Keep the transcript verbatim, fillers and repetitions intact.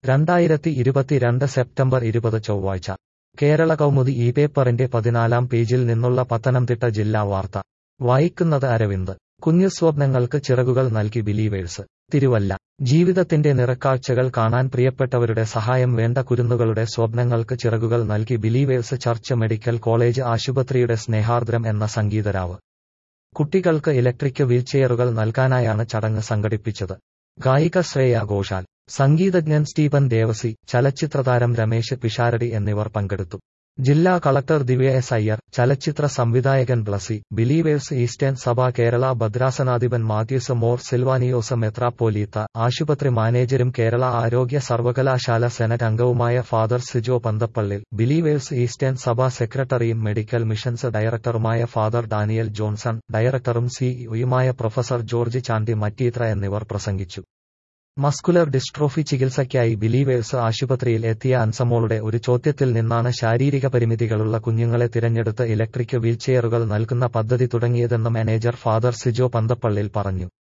രണ്ടായിരത്തി ഇരുപത്തിരണ്ട് സെപ്റ്റംബർ ഇരുപത് ചൊവ്വാഴ്ച കേരള കൗമുദി ഈ പേപ്പറിന്റെ പതിനാലാം പേജിൽ നിന്നുള്ള പത്തനംതിട്ട ജില്ലാ വാർത്ത വായിക്കുന്നത് അരവിന്ദ്. കുഞ്ഞു സ്വപ്നങ്ങൾക്ക് ചിറകുകൾ നൽകി ബിലീവേഴ്സ്. തിരുവല്ല. ജീവിതത്തിന്റെ നിറക്കാഴ്ചകൾ കാണാൻ പ്രിയപ്പെട്ടവരുടെ സഹായം വേണ്ട കുരുന്നുകളുടെ സ്വപ്നങ്ങൾക്ക് ചിറകുകൾ നൽകി ബിലീവേഴ്സ് ചർച്ച് മെഡിക്കൽ കോളേജ് ആശുപത്രിയുടെ സ്നേഹാർദ്രം എന്ന സംഗീതരാവ്. കുട്ടികൾക്ക് ഇലക്ട്രിക് വീൽചെയറുകൾ നൽകാനായാണ് ചടങ്ങ് സംഘടിപ്പിച്ചത്. ഗായിക ശ്രേയ ഘോഷാൽ, സംഗീതജ്ഞൻ സ്റ്റീഫൻ ദേവസി, ചലച്ചിത്രതാരം രമേശ് പിഷാരടി എന്നിവർ പങ്കെടുത്തു. ജില്ലാ കളക്ടർ ദിവ്യ എസ് അയ്യർ, ചലച്ചിത്ര സംവിധായകൻ ബ്ലസി, ബിലീവേഴ്സ് ഈസ്റ്റേൺ സഭ കേരള ഭദ്രാസനാധിപൻ മാത്യൂസ് മോർ സിൽവാനിയോസ് മെത്രാപ്പോലീത്ത, ആശുപത്രി മാനേജരും കേരള ആരോഗ്യ സർവകലാശാല സെനറ്റ് അംഗവുമായ ഫാദർ സിജോ പന്തപ്പള്ളിൽ, ബിലീവേഴ്സ് ഈസ്റ്റേൺ സഭ സെക്രട്ടറിയും മെഡിക്കൽ മിഷൻസ് ഡയറക്ടറുമായ ഫാദർ ഡാനിയൽ ജോൺസൺ, ഡയറക്ടറും സിഇഒയുമായ പ്രൊഫസർ ജോർജ് ചാണ്ടി മറ്റീത്ര എന്നിവർ പ്രസംഗിച്ചു. മസ്കുലർ ഡിസ്ട്രോഫി ചികിത്സയ്ക്കായി ബിലീവേഴ്സ് ആശുപത്രിയിൽ എത്തിയ അൻസമോളുടെ ഒരു ചോദ്യത്തിൽ നിന്നാണ് ശാരീരിക പരിമിതികളുള്ള കുഞ്ഞുങ്ങളെ തിരഞ്ഞെടുത്ത് ഇലക്ട്രിക് വീൽചെയറുകൾ നൽകുന്ന പദ്ധതി തുടങ്ങിയതെന്ന് മാനേജർ ഫാദർ സിജോ പന്തപ്പള്ളിൽ പറഞ്ഞു.